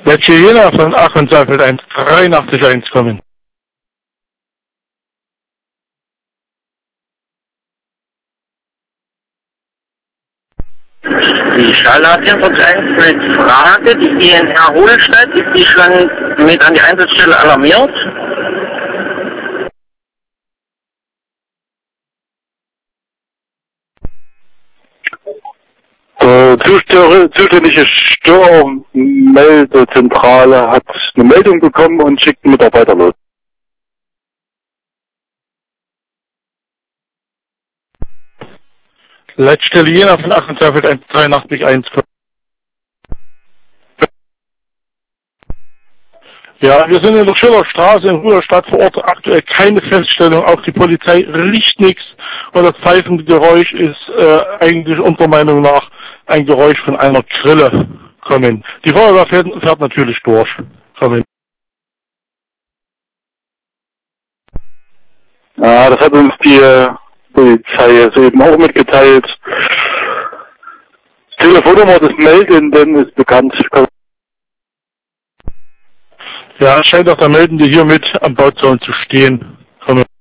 Letzte Jena von Aachen Saalfeld 1, 83 kommen. Die Stahl 1 mit Frage, die GNR Ruhlestadt, ist die schon mit an die Einsatzstelle alarmiert? Die zuständige Störmeldezentrale hat eine Meldung bekommen und schickt einen Mitarbeiter los. Leitstelle Jena von Aachen Saalfeld 1, 83 kommen. Ja, wir sind in der Schillerstraße in Ruderstadt vor Ort, aktuell keine Feststellung, auch die Polizei riecht nichts und das pfeifende Geräusch ist eigentlich unserer Meinung nach ein Geräusch von einer Grille kommen. Die Feuerwehr fährt natürlich durch. Kommen. Ja, das hat uns die Polizei soeben auch mitgeteilt. Telefonnummer des Meldenden ist bekannt. Ja, scheint auch der Meldende hier mit am Bauzaun zu stehen. Kommen.